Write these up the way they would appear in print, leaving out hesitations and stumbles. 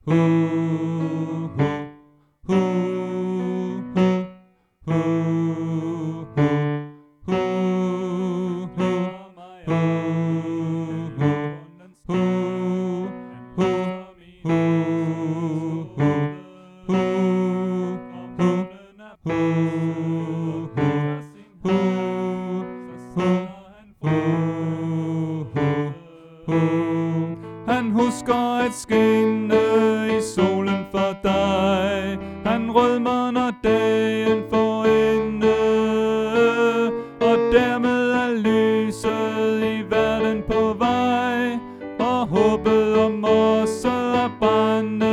Han husker at skinne i solen for dig. Han rødmer når dagen får ende, og dermed er lyset i verden på vej, og håbet om os er brænde.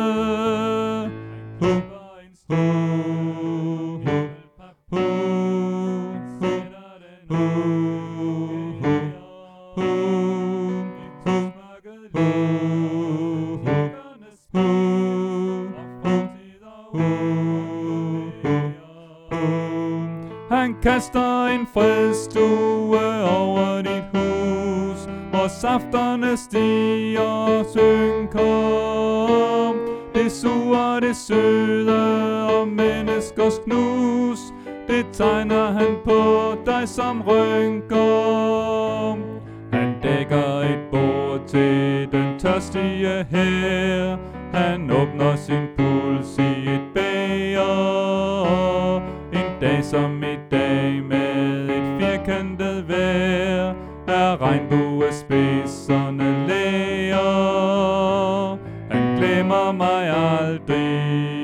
Han kaster en fredstue over dit hus, hvor safterne stiger og synker. Det sure, det søde og menneskers knus, det tegner han på dig som rynker. Han dækker et bord til den tørstige her. Han åbner sin puls i et bæger. En dag som i dag med et firkantet vejr, er regnbuespidserne læger. Han glemmer mig aldrig.